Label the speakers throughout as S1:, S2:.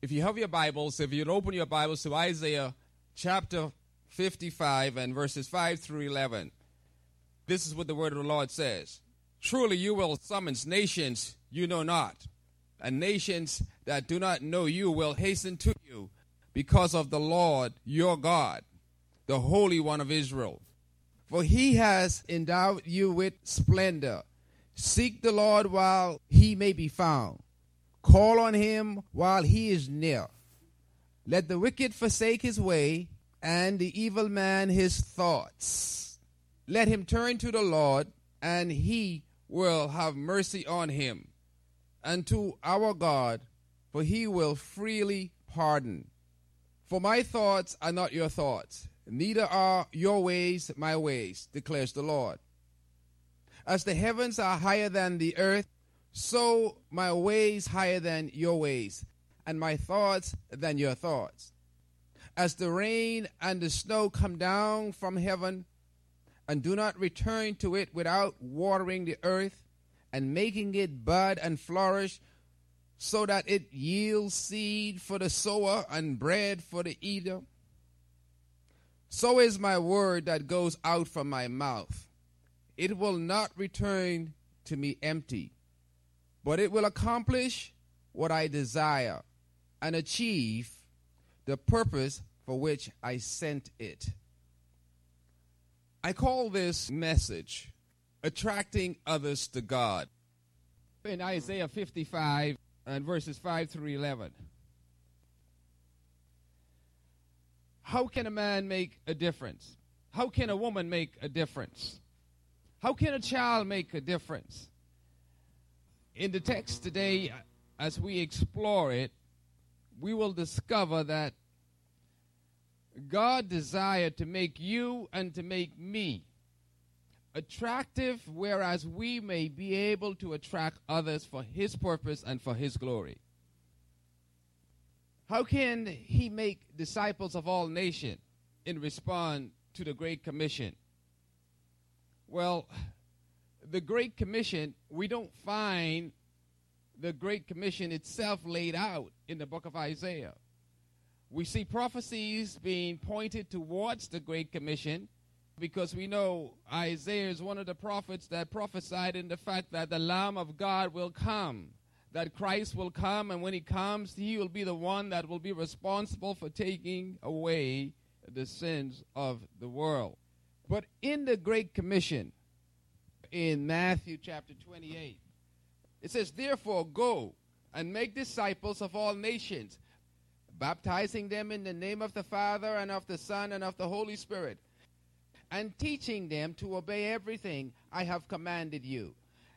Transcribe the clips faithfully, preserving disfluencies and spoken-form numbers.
S1: If you have your Bibles, if you'd open your Bibles to Isaiah chapter fifty-five and verses five through eleven. This is what the word of the Lord says. Truly you will summons nations you know not, and nations that do not know you will hasten to you because of the Lord your God, the Holy One of Israel. For he has endowed you with splendor. Seek the Lord while he may be found. Call on him while he is near. Let the wicked forsake his way, and the evil man his thoughts. Let him turn to the Lord, and he will have mercy on him, and to our God, for he will freely pardon. For my thoughts are not your thoughts, neither are your ways my ways, declares the Lord. As the heavens are higher than the earth, so my ways higher than your ways, and my thoughts than your thoughts. As the rain and the snow come down from heaven, and do not return to it without watering the earth, and making it bud and flourish, so that it yields seed for the sower and bread for the eater, so is my word that goes out from my mouth. It will not return to me empty, but it will accomplish what I desire and achieve the purpose for which I sent it. I call this message Attracting Others to God. In Isaiah fifty-five and verses five through eleven. How can a man make a difference? How can a woman make a difference? How can a child make a difference? In the text today, as we explore it, we will discover that God desired to make you and to make me attractive, whereas we may be able to attract others for his purpose and for his glory. How can he make disciples of all nations in response to the Great Commission? Well, the Great Commission, we don't find the Great Commission itself laid out in the book of Isaiah. We see prophecies being pointed towards the Great Commission because we know Isaiah is one of the prophets that prophesied in the fact that the Lamb of God will come, that Christ will come, and when he comes, he will be the one that will be responsible for taking away the sins of the world. But in the Great Commission, in Matthew chapter twenty-eight, it says, therefore go and make disciples of all nations, baptizing them in the name of the Father and of the Son and of the Holy Spirit, and teaching them to obey everything I have commanded you.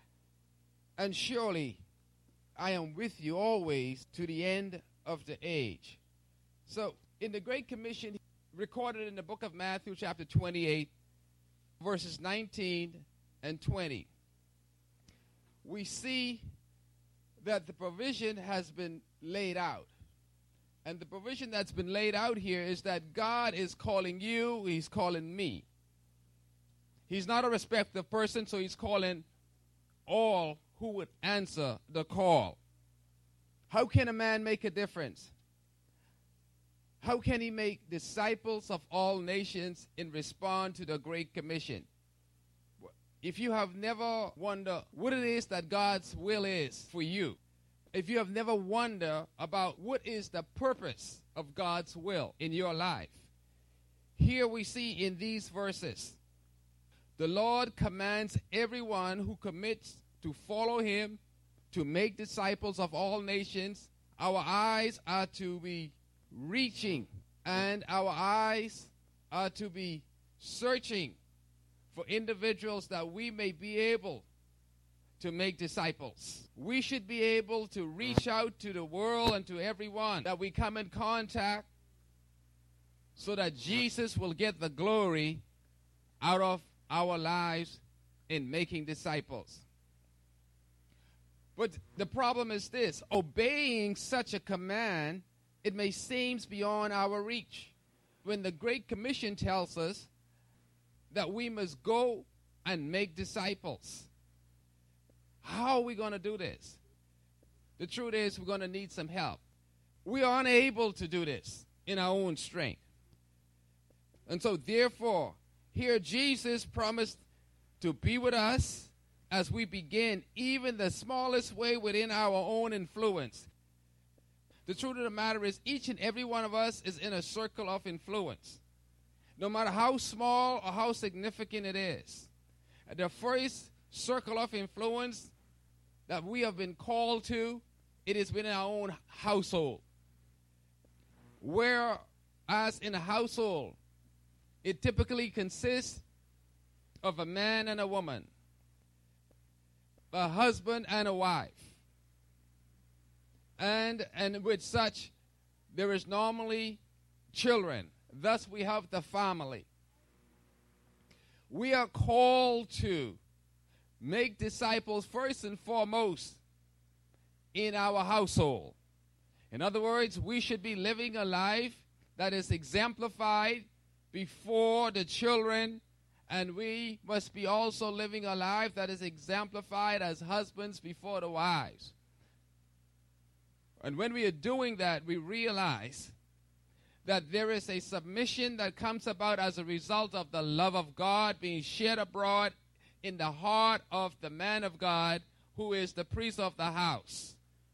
S1: And surely I am with you always to the end of the age. So in the Great Commission, recorded in the book of Matthew chapter twenty-eight, verses nineteen and twenty, we see that the provision has been laid out. And the provision that's been laid out here is that God is calling you, he's calling me. He's not a respecter of person, so he's calling all who would answer the call. How can a man make a difference? How can he make disciples of all nations in response to the Great Commission? If you have never wondered what it is that God's will is for you, if you have never wondered about what is the purpose of God's will in your life, here we see in these verses, the Lord commands everyone who commits to follow him to make disciples of all nations. Our eyes are to be reaching, and our eyes are to be searching for individuals that we may be able to make disciples. We should be able to reach out to the world and to everyone that we come in contact so that Jesus will get the glory out of our lives in making disciples. But the problem is this: obeying such a command, it may seem beyond our reach. When the Great Commission tells us that we must go and make disciples, how are we going to do this? The truth is we're going to need some help. We are unable to do this in our own strength. And so, therefore, here Jesus promised to be with us as we begin even the smallest way within our own influence. The truth of the matter is, each and every one of us is in a circle of influence, no matter how small or how significant it is. The first circle of influence that we have been called to, it is within our own household. Whereas in a household, it typically consists of a man and a woman, a husband and a wife. And, and with such, there is normally children. Thus, we have the family. We are called to make disciples first and foremost in our household. In other words, we should be living a life that is exemplified before the children, and we must be also living a life that is exemplified as husbands before the wives. And when we are doing that, we realize that there is a submission that comes about as a result of the love of God being shed abroad in the heart of the man of God who is the priest of the house.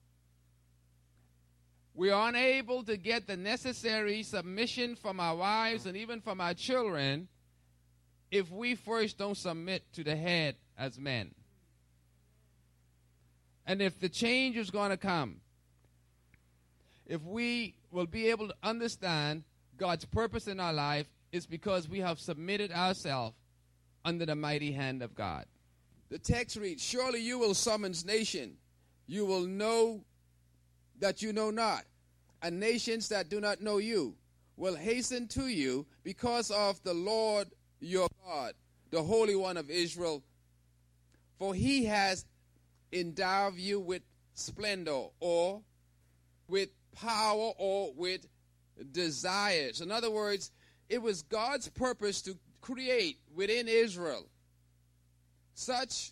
S1: We are unable to get the necessary submission from our wives and even from our children if we first don't submit to the head as men. And if the change is going to come, if we will be able to understand God's purpose in our life, it's because we have submitted ourselves under the mighty hand of God. The text reads, "Surely you will summons nation. You will know that you know not, and nations that do not know you will hasten to you because of the Lord your God, the Holy One of Israel. For he has endowed you with splendor, or with power, or with desires." In other words, it was God's purpose to create within Israel such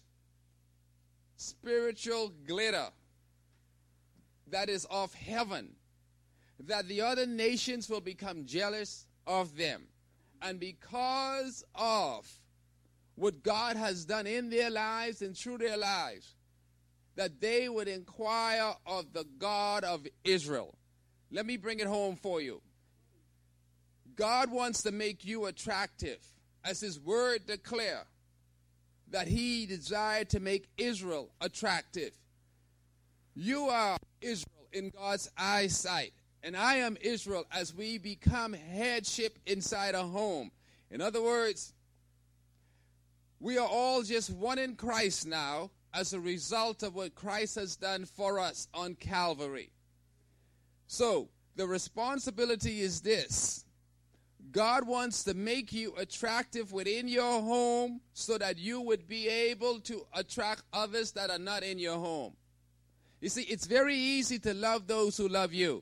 S1: spiritual glitter that is of heaven, that the other nations will become jealous of them. And because of what God has done in their lives and through their lives, that they would inquire of the God of Israel. Let me bring it home for you. God wants to make you attractive, as his word declare that he desired to make Israel attractive. You are Israel in God's eyesight, and I am Israel as we become headship inside a home. In other words, we are all just one in Christ now as a result of what Christ has done for us on Calvary. So, the responsibility is this. God wants to make you attractive within your home so that you would be able to attract others that are not in your home. You see, it's very easy to love those who love you.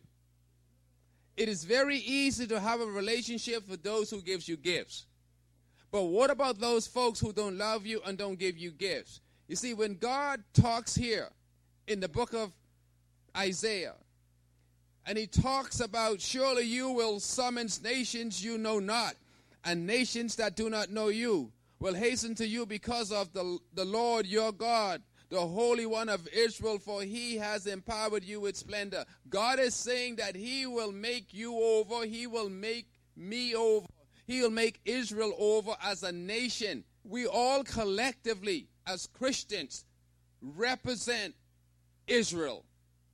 S1: It is very easy to have a relationship with those who gives you gifts. But what about those folks who don't love you and don't give you gifts? You see, when God talks here in the book of Isaiah, and he talks about, surely you will summons nations you know not, and nations that do not know you will hasten to you because of the, the Lord your God, the Holy One of Israel, for he has empowered you with splendor. God is saying that he will make you over, he will make me over, he will make Israel over as a nation. We all collectively, as Christians, represent Israel.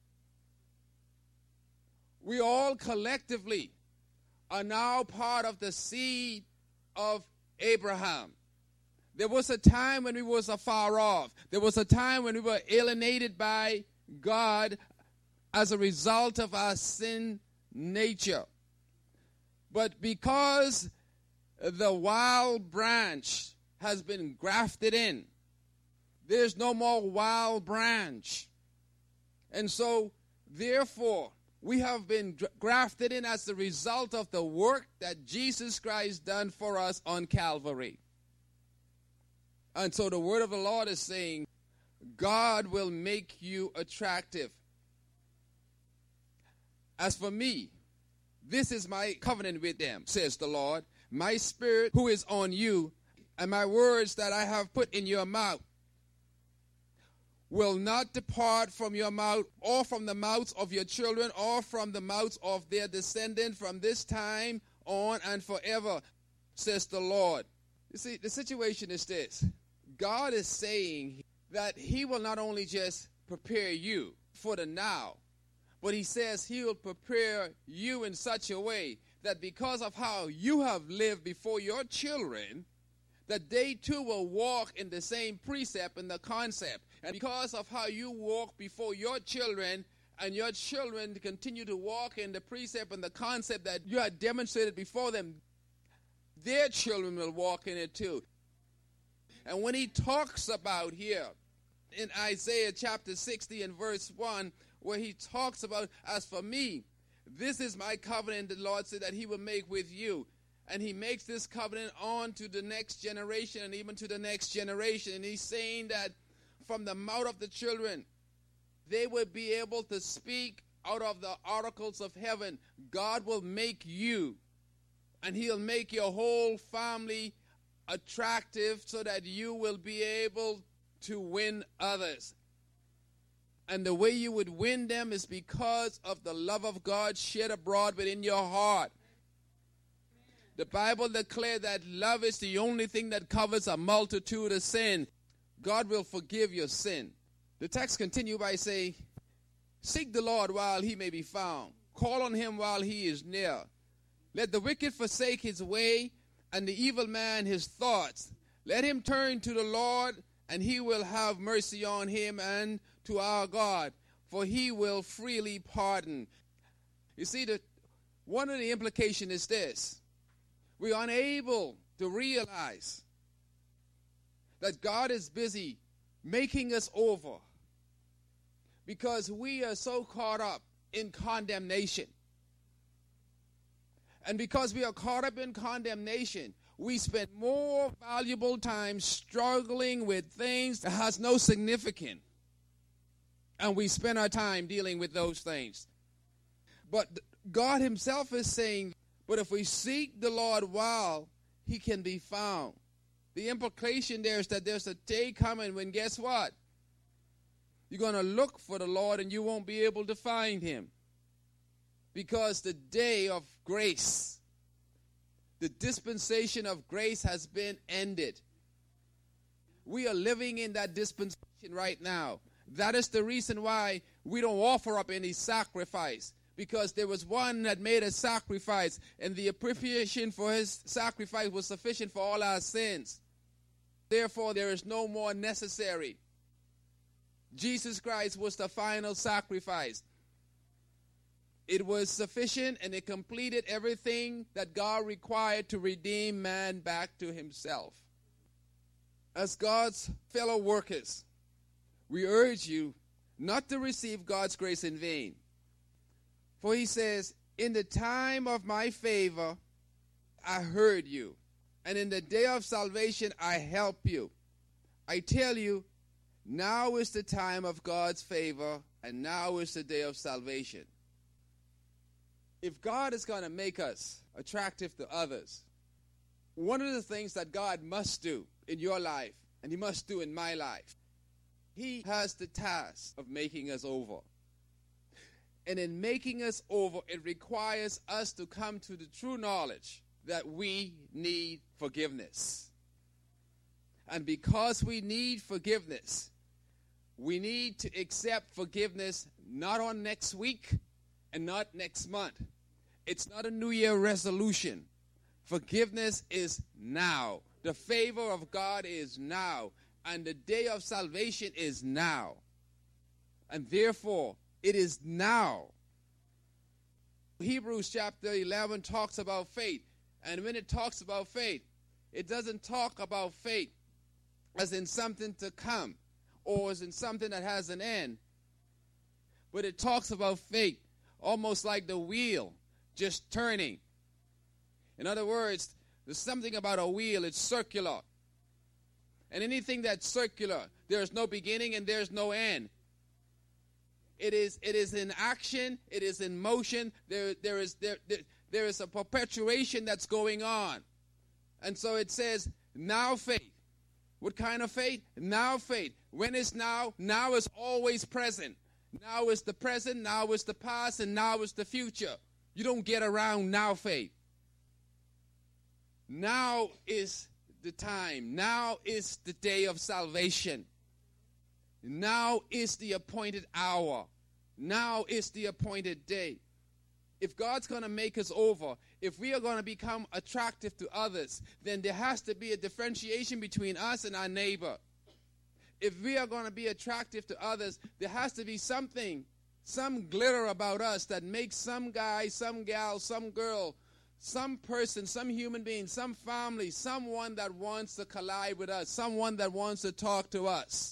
S1: We all collectively are now part of the seed of Abraham. There was a time when we was afar off. There was a time when we were alienated by God as a result of our sin nature. But because the wild branch has been grafted in, there's no more wild branch. And so, therefore, we have been grafted in as the result of the work that Jesus Christ done for us on Calvary. And so the word of the Lord is saying, God will make you attractive. As for me, this is my covenant with them, says the Lord. My spirit who is on you, and my words that I have put in your mouth, will not depart from your mouth, or from the mouths of your children, or from the mouths of their descendants, from this time on and forever, says the Lord. You see, the situation is this. God is saying that he will not only just prepare you for the now, but he says he will prepare you in such a way that because of how you have lived before your children, that they too will walk in the same precept and the concept. And because of how you walk before your children, and your children continue to walk in the precept and the concept that you had demonstrated before them, their children will walk in it too. And when he talks about here in Isaiah chapter sixty and verse one, where he talks about, as for me, this is my covenant, the Lord said that he will make with you. And he makes this covenant on to the next generation and even to the next generation. And he's saying that from the mouth of the children, they will be able to speak out of the oracles of heaven. God will make you, and he'll make your whole family attractive so that you will be able to win others. And the way you would win them is because of the love of God shed abroad within your heart. The Bible declares that love is the only thing that covers a multitude of sin. God will forgive your sin. The text continues by saying, seek the Lord while he may be found. Call on him while he is near. Let the wicked forsake his way, and the evil man his thoughts. Let him turn to the Lord, and he will have mercy on him, and to our God, for he will freely pardon. You see, the, one of the implications is this. We are unable to realize that God is busy making us over because we are so caught up in condemnation. And because we are caught up in condemnation, we spend more valuable time struggling with things that has no significance. And we spend our time dealing with those things. But God himself is saying, but if we seek the Lord while he can be found. The implication there is that there's a day coming when, guess what? You're going to look for the Lord and you won't be able to find him. Because the day of grace, the dispensation of grace has been ended. We are living in that dispensation right now. That is the reason why we don't offer up any sacrifice. Because there was one that made a sacrifice, and the propitiation for his sacrifice was sufficient for all our sins. Therefore, there is no more necessary. Jesus Christ was the final sacrifice. It was sufficient, and it completed everything that God required to redeem man back to himself. As God's fellow workers, we urge you not to receive God's grace in vain. For he says, in the time of my favor, I heard you. And in the day of salvation, I help you. I tell you, now is the time of God's favor, and now is the day of salvation. If God is going to make us attractive to others, one of the things that God must do in your life, and he must do in my life, he has the task of making us over. And in making us over, it requires us to come to the true knowledge that we need forgiveness. And because we need forgiveness, we need to accept forgiveness not on next week and not next month. It's not a New Year resolution. Forgiveness is now. The favor of God is now. And the day of salvation is now. And therefore, it is now. Hebrews chapter eleven talks about faith. And when it talks about faith, it doesn't talk about faith as in something to come or as in something that has an end. But it talks about faith almost like the wheel just turning. In other words, there's something about a wheel. It's circular. And anything that's circular, there's no beginning and there's no end. It is it is in action. It is in motion. There there is there, there there is a perpetuation that's going on. And so it says, now faith. What kind of faith? Now faith. When is now? Now is always present. Now is the present, now is the past, and now is the future. You don't get around now faith. Now is the time. Now is the day of salvation. Now is the appointed hour. Now is the appointed day. If God's going to make us over, if we are going to become attractive to others, then there has to be a differentiation between us and our neighbor. If we are going to be attractive to others, there has to be something, some glitter about us that makes some guy, some gal, some girl, some person, some human being, some family, someone that wants to collide with us, someone that wants to talk to us.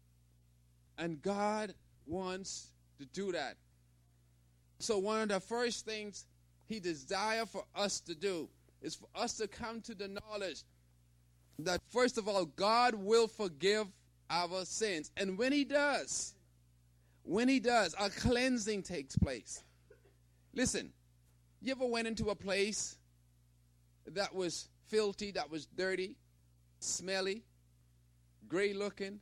S1: And God wants to do that. So one of the first things he desires for us to do is for us to come to the knowledge that, first of all, God will forgive our sins. And when he does, when he does, a cleansing takes place. Listen, you ever went into a place that was filthy, that was dirty, smelly, gray looking,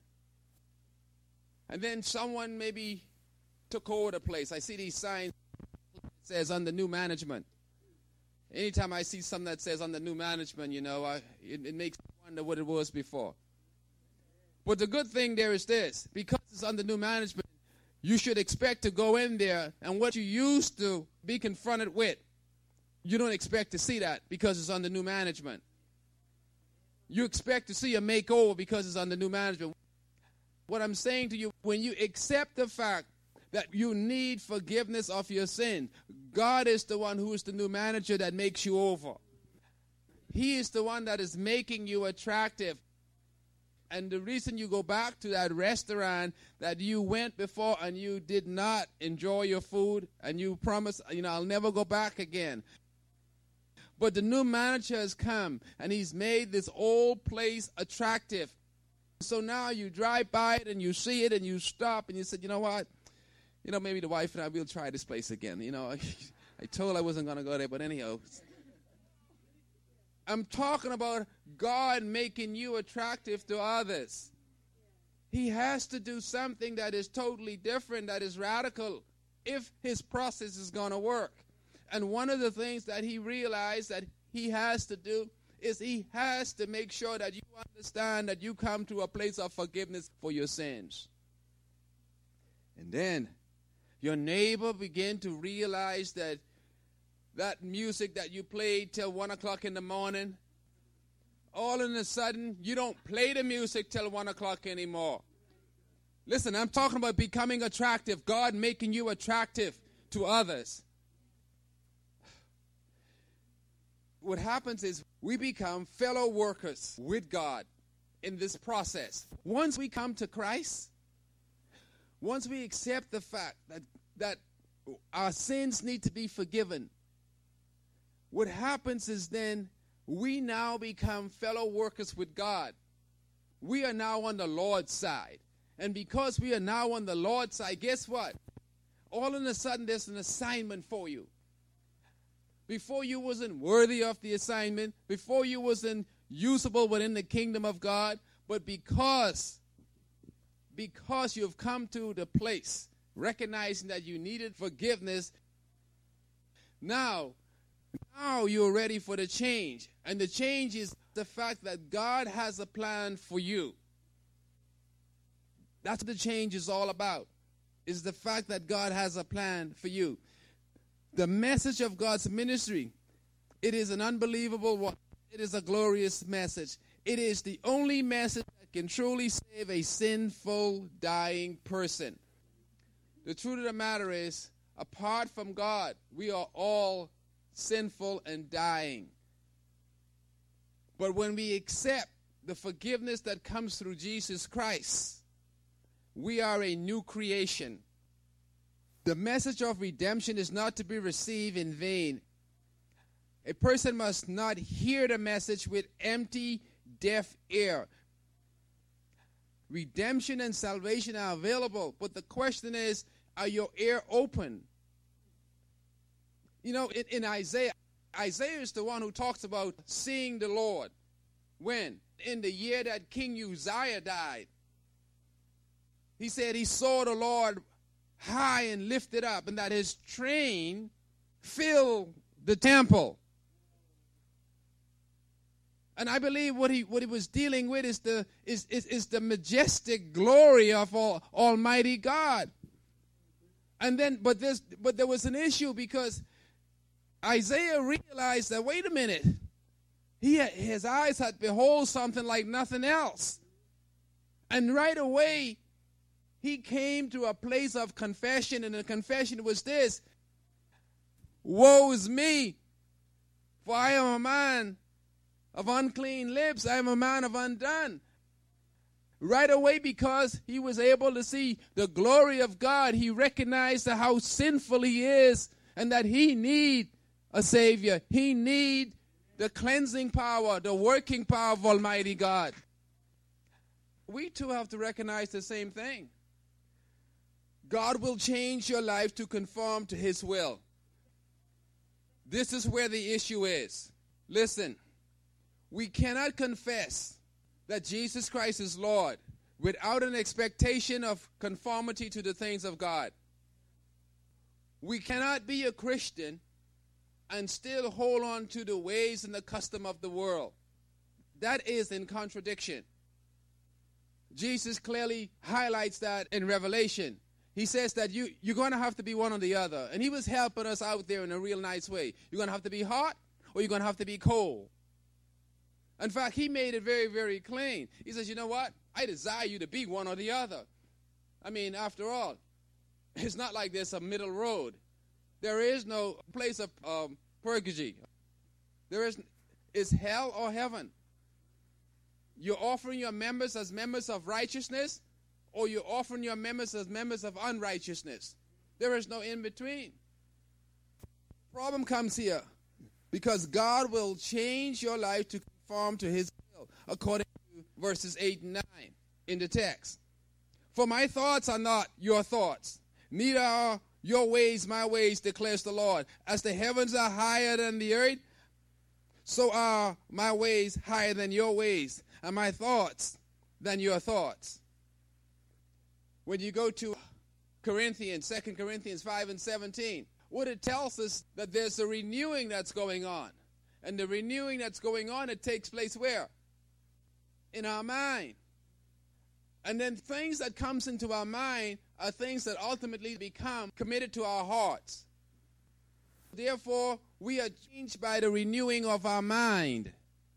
S1: and then someone maybe took over the place? I see these signs that says under new management. Anytime I see something that says under new management, you know, I, it, it makes me wonder what it was before. But the good thing there is this: because it's under new management, you should expect to go in there, and what you used to be confronted with, you don't expect to see that because it's under new management. You expect to see a makeover because it's under new management. What I'm saying to you, when you accept the fact that you need forgiveness of your sin, God is the one who is the new manager that makes you over. He is the one that is making you attractive. And the reason you go back to that restaurant that you went before and you did not enjoy your food and you promised, you know, I'll never go back again. But the new manager has come and he's made this old place attractive. So now you drive by it and you see it and you stop and you said, you know what? You know, maybe the wife and I will try this place again. You know, I, I told I wasn't going to go there, but anyhow. I'm talking about God making you attractive to others. He has to do something that is totally different, that is radical, if his process is going to work. And one of the things that he realized that he has to do is he has to make sure that you understand that you come to a place of forgiveness for your sins. And then your neighbor begin to realize that that music that you played till one o'clock in the morning, all of a sudden, you don't play the music till one o'clock anymore. Listen, I'm talking about becoming attractive, God making you attractive to others. What happens is we become fellow workers with God in this process. Once we come to Christ, once we accept the fact that, that our sins need to be forgiven, what happens is then we now become fellow workers with God. We are now on the Lord's side. And because we are now on the Lord's side, guess what? All of a sudden there's an assignment for you. Before you wasn't worthy of the assignment, before you wasn't usable within the kingdom of God, but because, because you've come to the place recognizing that you needed forgiveness, now Now you're ready for the change. And the change is the fact that God has a plan for you. That's what the change is all about. Is the fact that God has a plan for you. The message of God's ministry, it is an unbelievable one. It is a glorious message. It is the only message that can truly save a sinful, dying person. The truth of the matter is, apart from God, we are all sinful and dying. But when we accept the forgiveness that comes through Jesus Christ, we are a new creation. The message of redemption is not to be received in vain. A person must not hear the message with empty, deaf ear. Redemption and salvation are available, but the question is,
S2: Are your ear open? You know, in, in Isaiah, Isaiah is the one who talks about seeing the Lord. When? In the year that King Uzziah died. He said he saw the Lord high and lifted up, and that his train filled the temple. And I believe what he what he was dealing with is the is is, is the majestic glory of all, Almighty God. And then, but there's but there was an issue because Isaiah realized that, wait a minute, he had, his eyes had behold something like nothing else. And right away, he came to a place of confession, and the confession was this: woe is me, for I am a man of unclean lips, I am a man of undone. Right away, because he was able to see the glory of God, he recognized how sinful he is and that he need a Savior. He need the cleansing power, the working power of Almighty God. We too have to recognize the same thing. God will change your life to conform to his will. This is where the issue is. Listen, we cannot confess that Jesus Christ is Lord without an expectation of conformity to the things of God. We cannot be a Christian and still hold on to the ways and the custom of the world. That is in contradiction. Jesus clearly highlights that in Revelation. He says that you, you're going to have to be one or the other. And he was helping us out there in a real nice way. You're going to have to be hot or you're going to have to be cold. In fact, he made it very, very clean. He says, you know what? I desire you to be one or the other. I mean, after all, it's not like there's a middle road. There is no place of um, purgatory. There is, is hell or heaven. You're offering your members as members of righteousness, or you're offering your members as members of unrighteousness. There is no in between. Problem comes here because God will change your life to conform to his will, according to verses eight and nine in the text. For my thoughts are not your thoughts, neither are your ways my ways, declares the Lord. As the heavens are higher than the earth, so are my ways higher than your ways, and my thoughts than your thoughts. When you go to Corinthians, Second Corinthians five and seventeen, what it tells us that there's a renewing that's going on. And the renewing that's going on, it takes place where? In our mind. And then things that comes into our mind are things that ultimately become committed to our hearts. Therefore, we are changed by the renewing of our mind.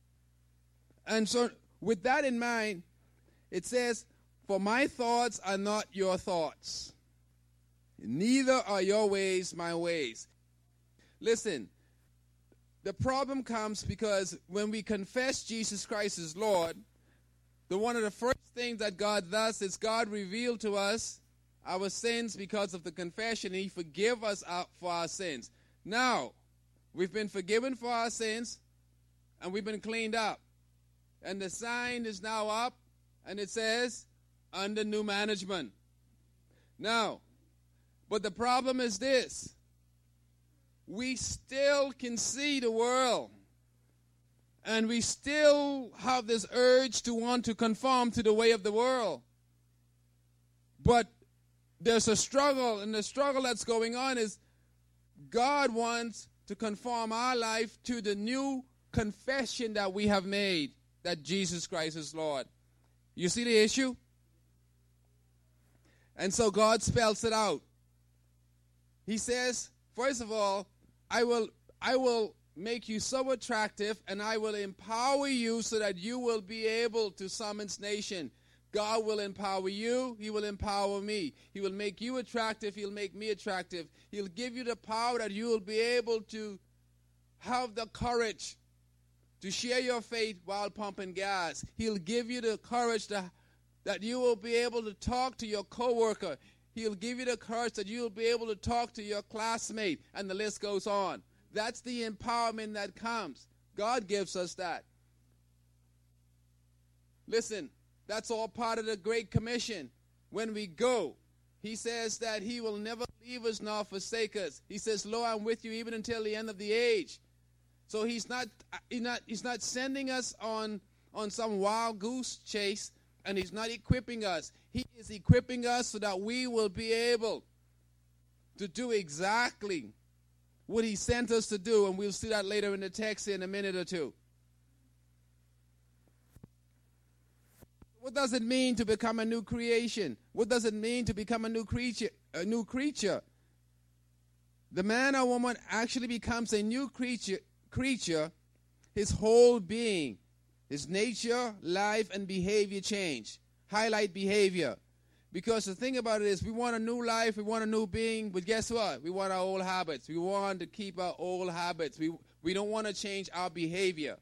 S2: And so, with that in mind, it says, for my thoughts are not your thoughts, neither are your ways my ways. Listen, the problem comes because when we confess Jesus Christ as Lord, the one of the first things that God does is God revealed to us our sins because of the confession. He forgive us for our sins. Now, we've been forgiven for our sins, and we've been cleaned up. And the sign is now up, and it says, under new management. Now, but the problem is this. We still can see the world. And we still have this urge to want to conform to the way of the world. But there's a struggle, and the struggle that's going on is God wants to conform our life to the new confession that we have made, that Jesus Christ is Lord. You see the issue? And so God spells it out. He says, first of all, I will I will make you so attractive, and I will empower you so that you will be able to summons nation. God will empower you. He will empower me. He will make you attractive. He'll make me attractive. He'll give you the power that you will be able to have the courage to share your faith while pumping gas. He'll give you the courage to, that you will be able to talk to your coworker. He'll give you the courage that you'll be able to talk to your classmate, and the list goes on. That's the empowerment that comes. God gives us that. Listen, that's all part of the Great Commission. When we go, He says that he will never leave us nor forsake us. He says, lo, I'm with you even until the end of the age. So he's not, he's not, he's not sending us on, on some wild goose chase, and he's not equipping us. He is equipping us so that we will be able to do exactly what he sent us to do, and we'll see that later in the text in a minute or two. What does it mean to become a new creation? What does it mean to become a new creature? A new creature. The man or woman actually becomes a new creature. Creature, his whole being, his nature, life, and behavior change. Highlight behavior. Because the thing about it is, we want a new life, we want a new being, but guess what? We want our old habits. We want to keep our old habits. We, we don't want to change our behavior.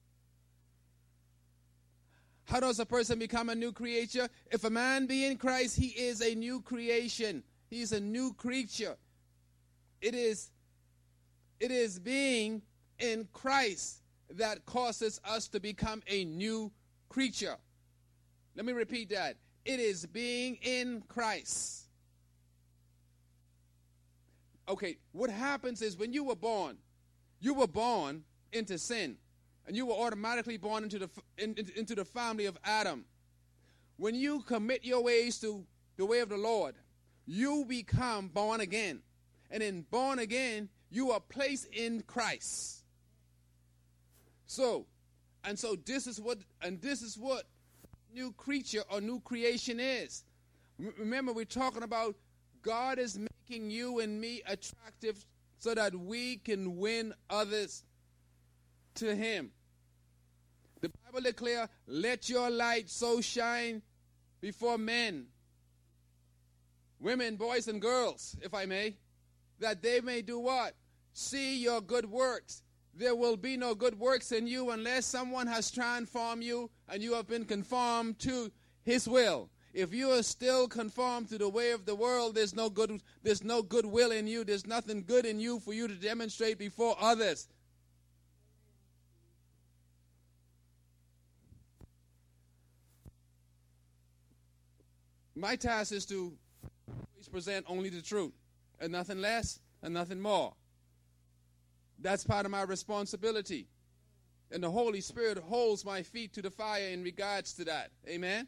S2: How does a person become a new creature? If a man be in Christ, he is a new creation. He is a new creature. It is, it is being in Christ that causes us to become a new creature. Let me repeat that. It is being in Christ. Okay, what happens is when you were born, you were born into sin. And you were automatically born into the, in, into the family of Adam. When you commit your ways to the way of the Lord, you become born again. And in born again, you are placed in Christ. So, and so this is what, and this is what new creature or new creation is. Remember, we're talking about God is making you and me attractive so that we can win others to him. The Bible declares, let your light so shine before men, women, boys, and girls, if I may, that they may do what? See your good works. There will be no good works in you unless someone has transformed you and you have been conformed to his will. If you are still conformed to the way of the world, there's no good, there's no goodwill in you. There's nothing good in you for you to demonstrate before others. My task is to always present only the truth, and nothing less and nothing more. That's part of my responsibility. And the Holy Spirit holds my feet to the fire in regards to that. Amen?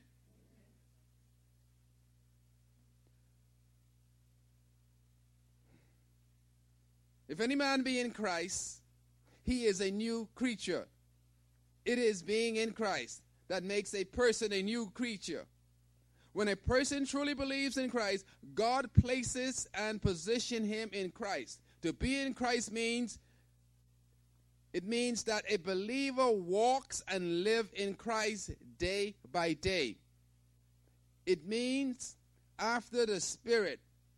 S2: If any man be in Christ, he is a new creature. It is being in Christ that makes a person a new creature. When a person truly believes in Christ, God places and positions him in Christ. To be in Christ means, it means that a believer walks and lives in Christ day by day. It means after the Spirit.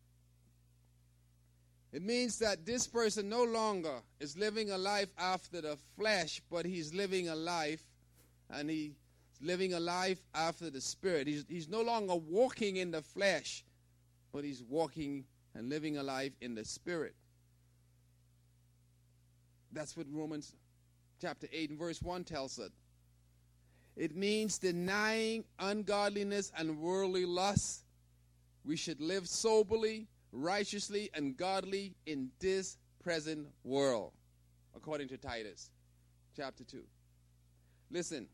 S2: It means that this person no longer is living a life after the flesh, but he's living a life, and he's living a life after the Spirit. He's, he's no longer walking in the flesh, but he's walking and living a life in the Spirit. That's what Romans chapter eight and verse one tells us. It means denying ungodliness and worldly lust. We should live soberly, righteously, and godly in this present world, according to Titus chapter two. Listen,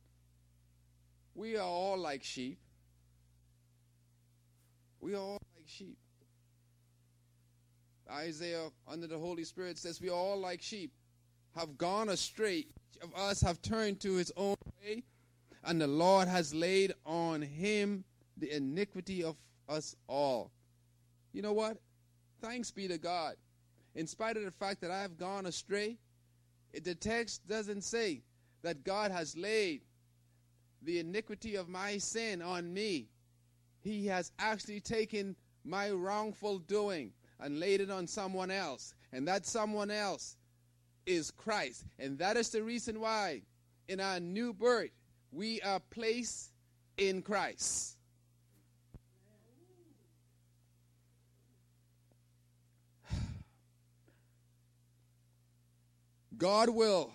S2: we are all like sheep. We are all like sheep. Isaiah, under the Holy Spirit, says we are all like sheep, have gone astray. Each of us have turned to his own way, and the Lord has laid on him the iniquity of us all. You know what? Thanks be to God. In spite of the fact that I have gone astray, it, the text doesn't say that God has laid the iniquity of my sin on me. He has actually taken my wrongful doing and laid it on someone else. And that someone else is Christ. And that is the reason why in our new birth we are placed in Christ. God will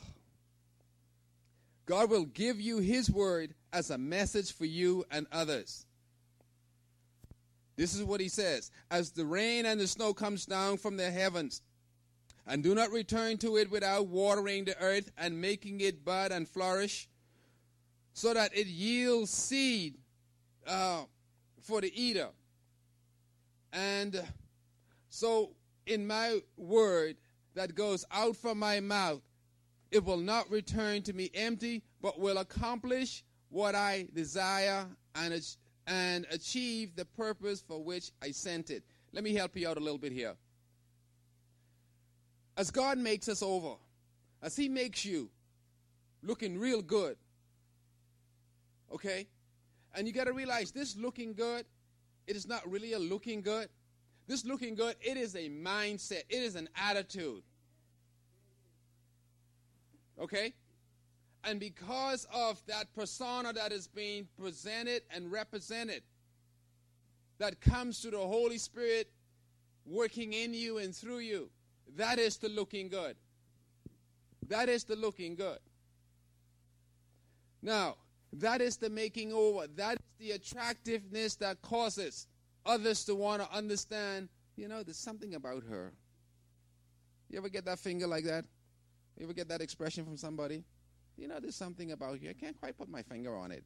S2: God will give you his word as a message for you and others. This is what he says. As the rain and the snow comes down from the heavens, and do not return to it without watering the earth and making it bud and flourish, so that it yields seed uh, for the eater. And so in my word that goes out from my mouth, it will not return to me empty, but will accomplish what I desire and, and achieve the purpose for which I sent it. Let me help you out a little bit here. As God makes us over, as he makes you looking real good, okay? And you got to realize this looking good, it is not really a looking good. This looking good, it is a mindset. It is an attitude. Okay? And because of that persona that is being presented and represented, that comes through the Holy Spirit working in you and through you, that is the looking good. That is the looking good. Now, that is the making over. That is the attractiveness that causes others to want to understand, you know, there's something about her. You ever get that finger like that? You ever get that expression from somebody? You know, there's something about you. I can't quite put my finger on it.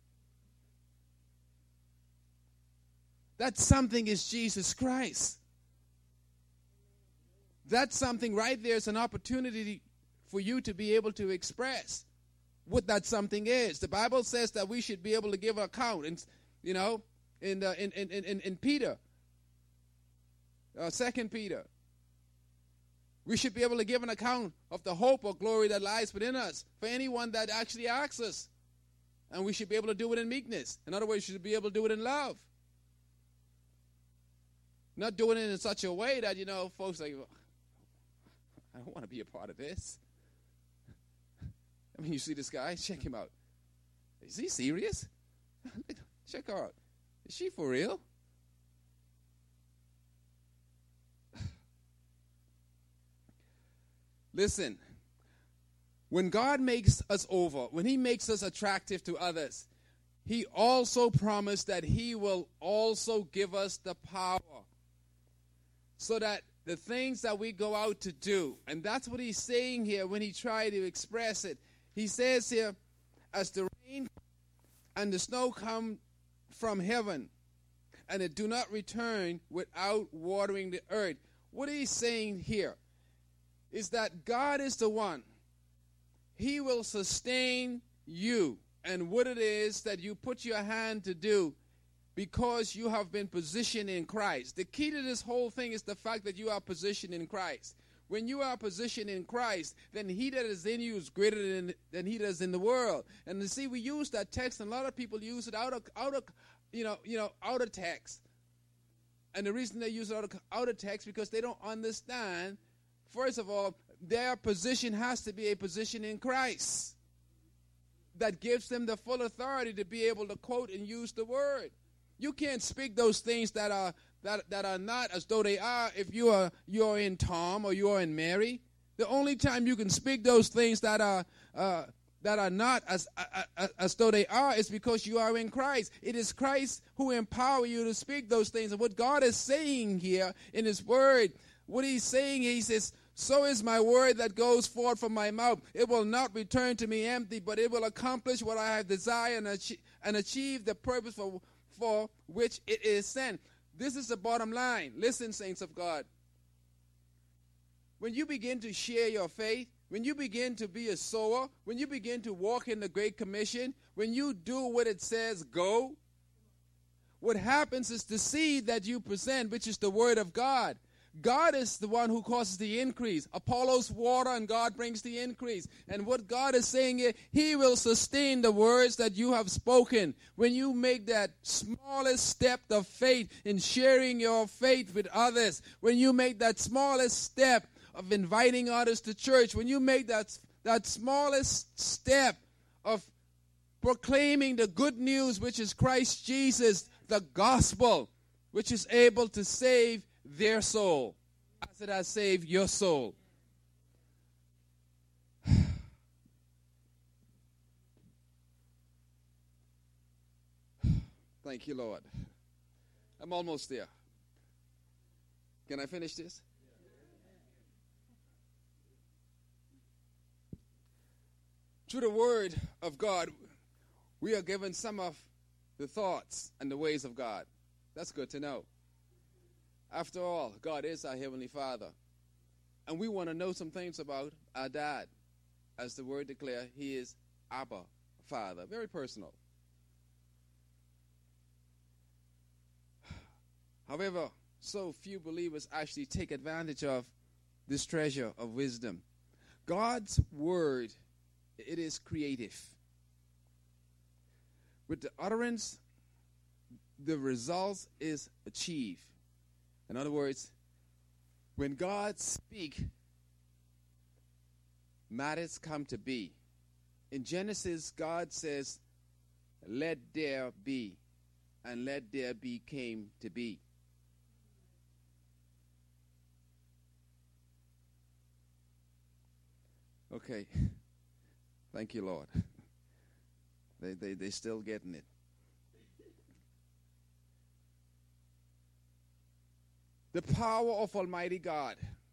S2: That something is Jesus Christ. That something right there is an opportunity for you to be able to express what that something is. The Bible says that we should be able to give an account. And, you know, in, uh, in, in, in, in Peter, uh, Second Peter, we should be able to give an account of the hope or glory that lies within us for anyone that actually asks us. And we should be able to do it in meekness. In other words, we should be able to do it in love. Not doing it in such a way that, you know, folks are like, I don't want to be a part of this. I mean, you see this guy, check him out. Is he serious? Check her out. Is she for real? Listen, when God makes us over, when he makes us attractive to others, he also promised that he will also give us the power so that the things that we go out to do, and that's what he's saying here when he tried to express it. He says here, as the rain and the snow come from heaven, and it do not return without watering the earth. What he's saying here is that God is the one. He will sustain you and what it is that you put your hand to do because you have been positioned in Christ. The key to this whole thing is the fact that you are positioned in Christ. When you are positioned in Christ, then he that is in you is greater than, than he that is in the world. And you see, we use that text, and a lot of people use it out of, out of you know, you know, out of text. And the reason they use it out of, out of text because they don't understand. First of all, their position has to be a position in Christ that gives them the full authority to be able to quote and use the word. You can't speak those things that are that that are not as though they are if you are you're in Tom or you're in Mary. The only time you can speak those things that are uh, that are not as uh, as though they are is because you are in Christ. It is Christ who empowers you to speak those things. And what God is saying here in his word, what he's saying, he says, so is my word that goes forth from my mouth. It will not return to me empty, but it will accomplish what I have desired and achieve, and achieve the purpose for, for which it is sent. This is the bottom line. Listen, saints of God. When you begin to share your faith, when you begin to be a sower, when you begin to walk in the Great Commission, when you do what it says, go, what happens is the seed that you present, which is the word of God. God is the one who causes the increase. Apollos water and God brings the increase. And what God is saying is, he will sustain the words that you have spoken. When you make that smallest step of faith in sharing your faith with others, when you make that smallest step of inviting others to church, when you make that, that smallest step of proclaiming the good news, which is Christ Jesus, the gospel, which is able to save their soul as it has saved your soul. Thank you, Lord. I'm almost there. Can I finish this? Through the word of God, we are given some of the thoughts and the ways of God. That's good to know. After all, God is our Heavenly Father. And we want to know some things about our dad. As the word declares, he is Abba, Father. Very personal. However, so few believers actually take advantage of this treasure of wisdom. God's word, it is creative. With the utterance, the result is achieved. In other words, when God speaks, matters come to be. In Genesis, God says, "Let there be," and "let there be" came to be. Okay. Thank you, Lord. They they they still getting it. The power of Almighty God.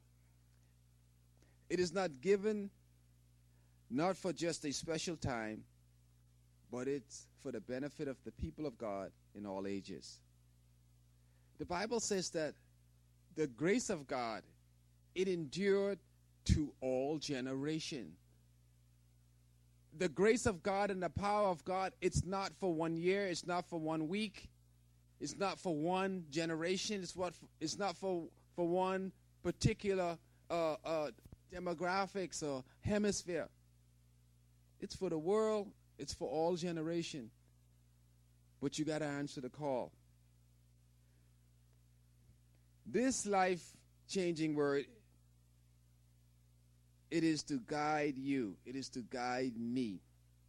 S2: It is not given not for just a special time, but it's for the benefit of the people of God in all ages. The Bible says that the grace of God, it endured to all generation. The grace of God and the power of God, it's not for one year, it's not for one week, it's not for one generation, it's what it's not for, for one particular uh, uh, demographics or hemisphere. It's for the world, it's for all generation. But you got to answer the call. This life-changing word, it is to guide you. It is to guide me.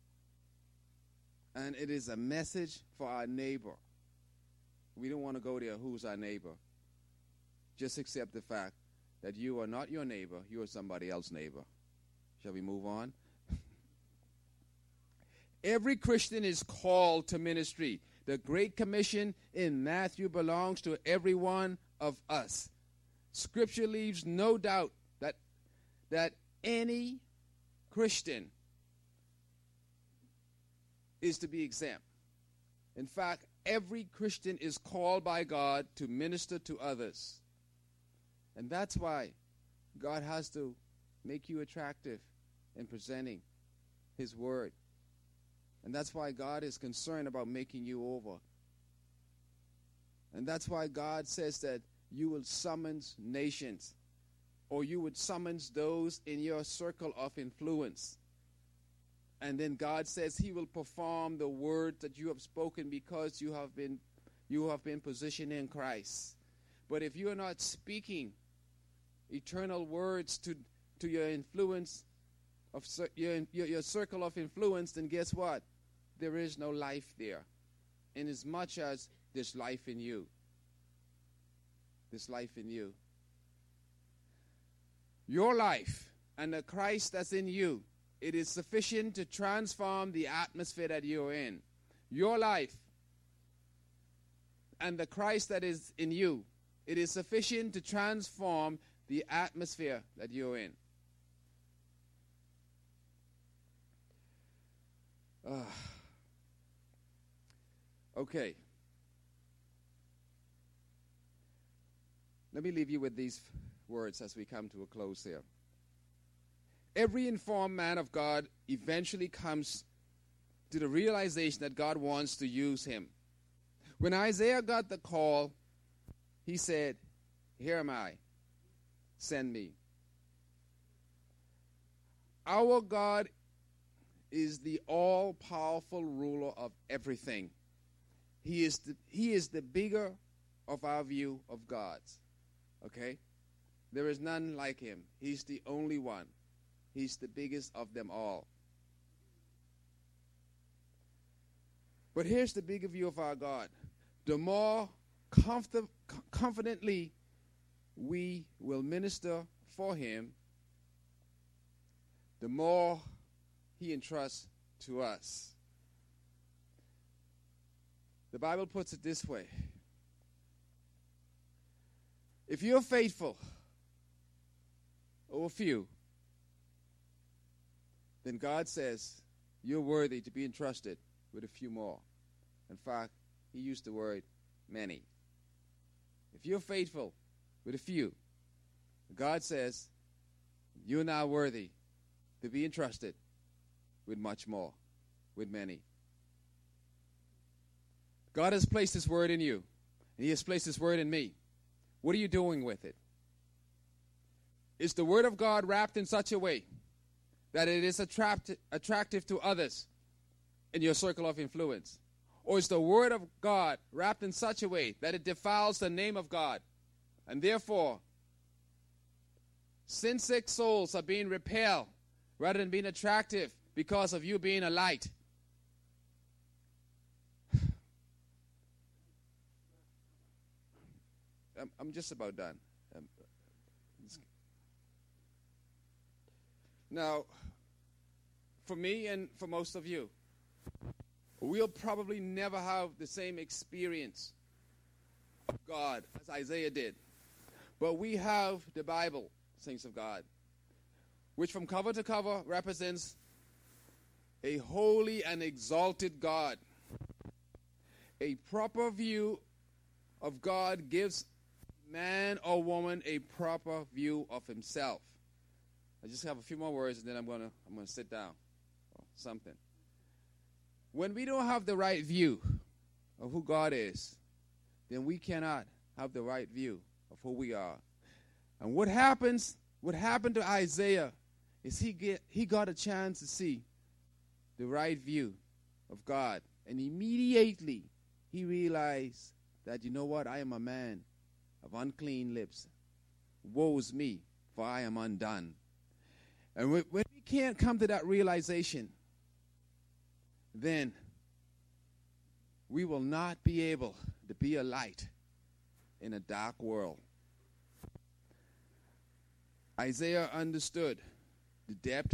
S2: And it is a message for our neighbor. We don't want to go there, who's our neighbor? Just accept the fact that you are not your neighbor, you are somebody else's neighbor. Shall we move on? Every Christian is called to ministry. The Great Commission in Matthew belongs to every one of us. Scripture leaves no doubt that that any Christian is to be exempt. In fact, every Christian is called by God to minister to others. And that's why God has to make you attractive in presenting his word. And that's why God is concerned about making you over. And that's why God says that you will summons nations, or you would summons those in your circle of influence. And then God says he will perform the word that you have spoken because you have been you have been positioned in Christ. But if you are not speaking eternal words to, to your influence, of your, your, your circle of influence, then guess what? There is no life there. In as much as there's life in you. There's life in you. Your life and the Christ that's in you, it is sufficient to transform the atmosphere that you're in. Your life and the Christ that is in you, it is sufficient to transform the atmosphere that you're in. Uh, okay. Let me leave you with these words as we come to a close here. Every informed man of God eventually comes to the realization that God wants to use him. When Isaiah got the call, he said, "Here am I, send me." Our God is the all-powerful ruler of everything. He is the, he is the bigger of our view of God's. Okay? There is none like him. He's the only one. He's the biggest of them all. But here's the bigger view of our God. The more comfort, confidently we will minister for him, the more he entrusts to us. The Bible puts it this way. If you're faithful over few, then God says you're worthy to be entrusted with a few more. In fact, he used the word many. If you're faithful with a few, God says you're now worthy to be entrusted with much more, with many. God has placed his word in you, and he has placed his word in me. What are you doing with it? Is the word of God wrapped in such a way that it is attract- attractive to others in your circle of influence? Or is the word of God wrapped in such a way that it defiles the name of God, and therefore sin-sick souls are being repelled rather than being attractive because of you being a light? I'm, I'm just about done. Um, now, for me and for most of you, we'll probably never have the same experience of God as Isaiah did. But we have the Bible, saints of God, which from cover to cover represents a holy and exalted God. A proper view of God gives man or woman a proper view of himself. I just have a few more words, and then I'm going to I'm going to sit down or something. When we don't have the right view of who God is, then we cannot have the right view of who we are. And what happens, what happened to Isaiah is he get he got a chance to see the right view of God. And immediately he realized that, you know what, I am a man of unclean lips. Woe is me, for I am undone. And when we can't come to that realization, then we will not be able to be a light in a dark world. Isaiah understood the depth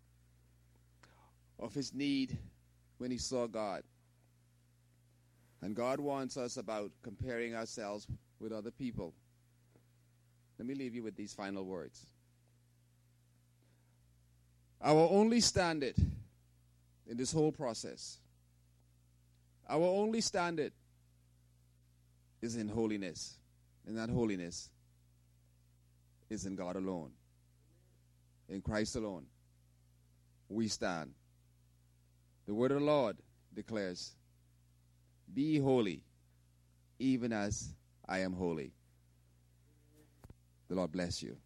S2: of his need when he saw God. And God wants us about comparing ourselves with other people. Let me leave you with these final words. Our only standard in this whole process, our only standard is in holiness. And that holiness is in God alone. In Christ alone. We stand. The word of the Lord declares, be holy, even as I am holy. The Lord bless you.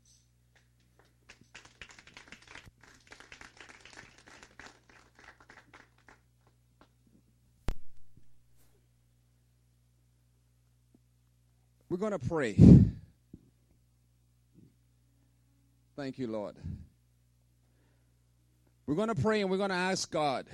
S2: We're going to pray. Thank you, Lord. We're going to pray and we're going to ask God.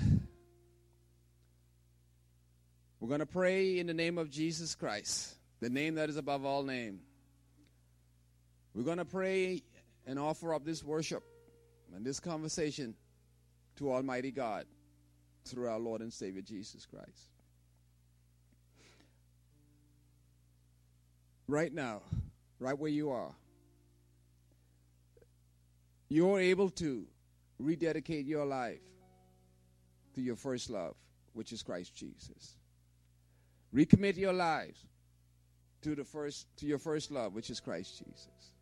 S2: We're going to pray in the name of Jesus Christ, the name that is above all name. We're going to pray and offer up this worship and this conversation to Almighty God through our Lord and Savior Jesus Christ. Right now, right where you are, you're able to rededicate your life to your first love, which is Christ Jesus. Recommit your lives to the first to your first love, which is Christ Jesus.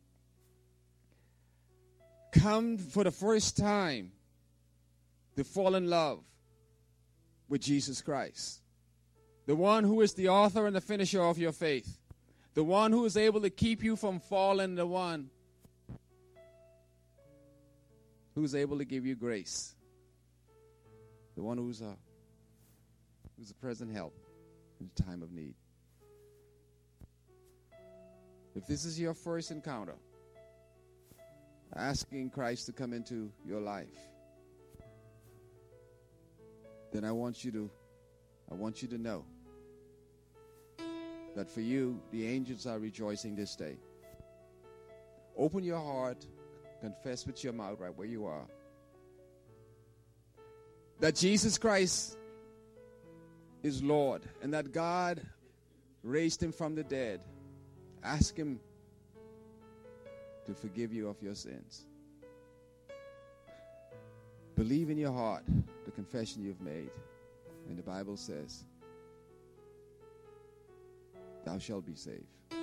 S2: Come for the first time to fall in love with Jesus Christ, the one who is the author and the finisher of your faith, the one who is able to keep you from falling, the one who is able to give you grace, the one who's a who's a present help in the time of need. If this is your first encounter, asking Christ to come into your life, then I want you to I want you to know that for you, the angels are rejoicing this day. Open your heart, confess with your mouth right where you are that Jesus Christ is Lord, and that God raised him from the dead Ask him to forgive you of your sins. Believe in your heart the confession you've made. And the Bible says, thou shalt be saved.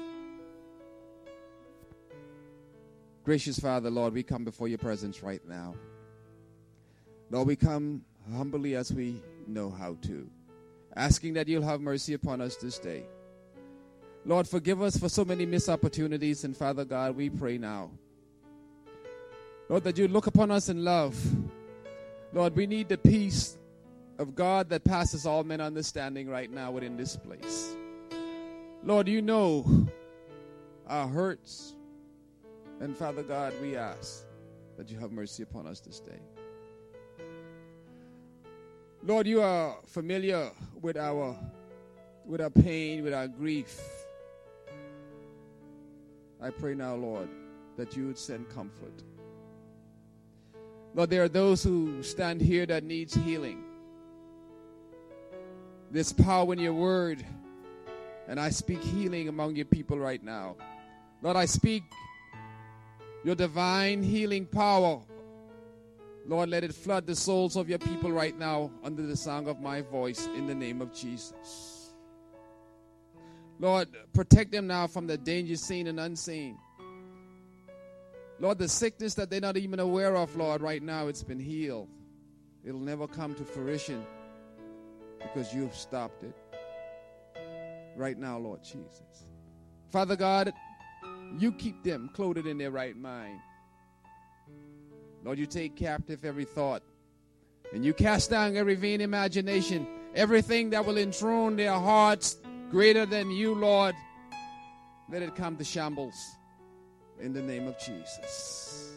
S2: Gracious Father, Lord, we come before your presence right now. Lord, we come humbly as we know how to, asking that you'll have mercy upon us this day. Lord, forgive us for so many missed opportunities, and Father God, we pray now, Lord, that you look upon us in love. Lord, we need the peace of God that passes all men understanding right now within this place. Lord, you know our hurts, and Father God, we ask that you have mercy upon us this day. Lord, you are familiar with our with our pain, with our grief. I pray now, Lord, that you would send comfort. Lord, there are those who stand here that needs healing. There's power in your word, and I speak healing among your people right now. Lord, I speak your divine healing power. Lord, let it flood the souls of your people right now under the sound of my voice in the name of Jesus. Lord, protect them now from the danger seen and unseen. Lord, the sickness that they're not even aware of, Lord, right now, it's been healed. It'll never come to fruition because you've stopped it. Right now, Lord Jesus. Father God, you keep them clothed in their right mind. Lord, you take captive every thought, and you cast down every vain imagination, everything that will enthrone their hearts greater than you, Lord. Let it come to shambles in the name of Jesus.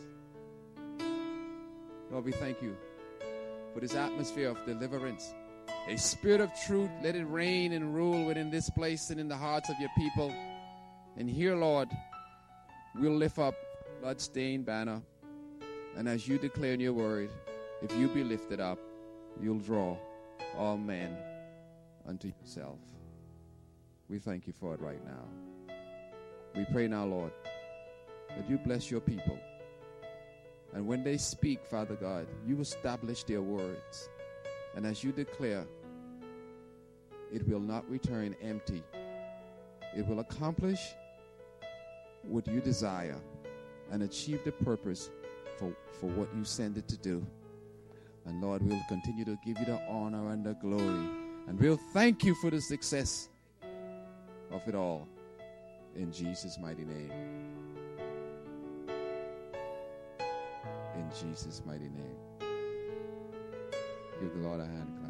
S2: Lord, we thank you for this atmosphere of deliverance. A spirit of truth, let it reign and rule within this place and in the hearts of your people. And here, Lord, we'll lift up blood-stained banner. And as you declare in your word, if you be lifted up, you'll draw all men unto yourself. We thank you for it right now. We pray now, Lord, that you bless your people. And when they speak, Father God, you establish their words. And as you declare, it will not return empty. It will accomplish what you desire and achieve the purpose for, for what you send it to do. And Lord, we'll continue to give you the honor and the glory. And we'll thank you for the success of it all. In Jesus' mighty name. In Jesus' mighty name. Give the Lord a hand clap.